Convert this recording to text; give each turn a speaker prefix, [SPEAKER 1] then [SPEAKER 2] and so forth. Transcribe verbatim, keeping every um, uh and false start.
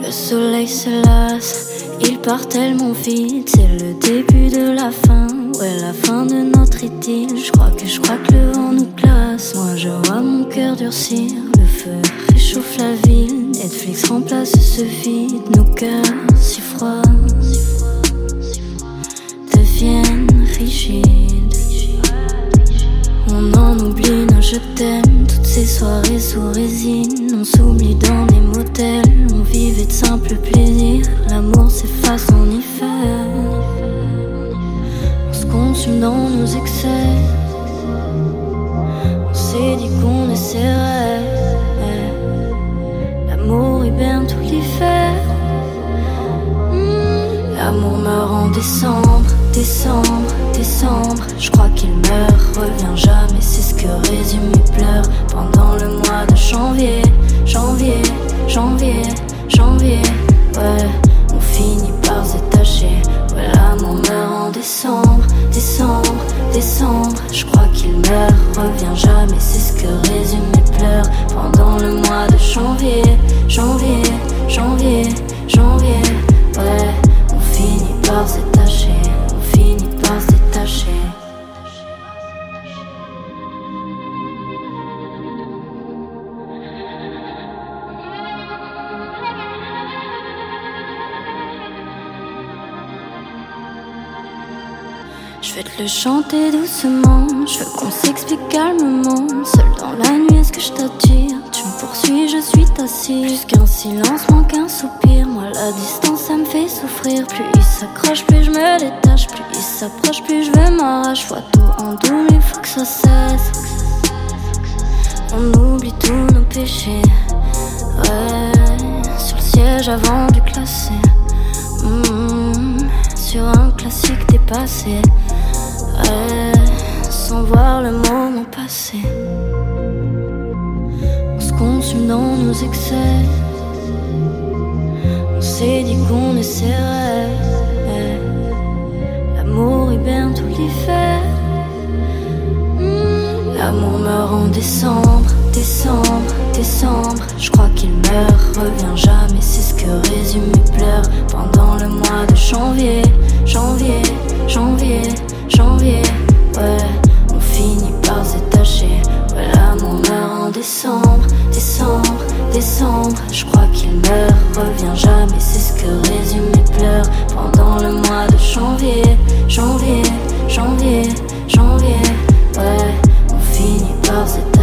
[SPEAKER 1] Le soleil se lasse, il part tellement vite. C'est le début de la fin, ouais, la fin de notre idylle. Je crois que je crois que le vent nous glace. Moi je vois mon cœur durcir, le feu réchauffe la ville. Netflix remplace ce vide, nos cœurs si froids deviennent rigides. On en oublie nos je t'aime, toutes ces soirées sous résine. On s'oublie dans des motels, on vivait de simples plaisirs. L'amour s'efface en hiver, on se consume dans nos excès. On s'est dit qu'on essaierait, l'amour hiberne tout l'hiver. mmh. L'amour meurt en décembre, décembre, décembre. Je crois qu'il meurt, revient jamais, c'est ce que résument mes pleurs. Pendant le mois de janvier, janvier, janvier, janvier. Ouais, on finit par se détacher. Ouais, l'amour meurt en décembre, décembre, décembre. Je crois qu'il meurt, revient jamais, c'est ce que résument mes pleurs. Pendant le mois de janvier, janvier, janvier, janvier. Ouais, on finit par se détacher, on finit par se détacher. Je veux te le chanter doucement, je veux qu'on s'explique calmement. Seul dans la nuit, est-ce que je t'attire? Tu me poursuis, je suis ta cire. Plus qu'un silence, moins qu'un soupir. Moi la distance, ça me fait souffrir. Plus il s'accroche, plus je me détache. Plus il s'approche, plus je veux m'arrache. Vois tout en double, il faut que ça cesse. On oublie tous nos péchés, ouais. Sur le siège avant du classé, mmh. Sur un classique dépassé, ouais. Sans voir le moment passer. On se consume dans nos excès. On s'est dit qu'on essaierait, ouais. L'amour hiberne tout l'hiver. mmh. L'amour meurt en décembre, décembre, décembre. Je crois qu'il meurt, revient jamais, c'est ce que résument mes pleurs. Pendant le mois de janvier, janvier, janvier, janvier. Ouais, on finit par se détacher. Ouais, l'amour meurt en décembre, décembre, décembre. Je crois qu'il meurt, revient jamais, c'est ce que résument mes pleurs. Pendant le mois de janvier, janvier, janvier, janvier. Ouais, on finit par se détacher.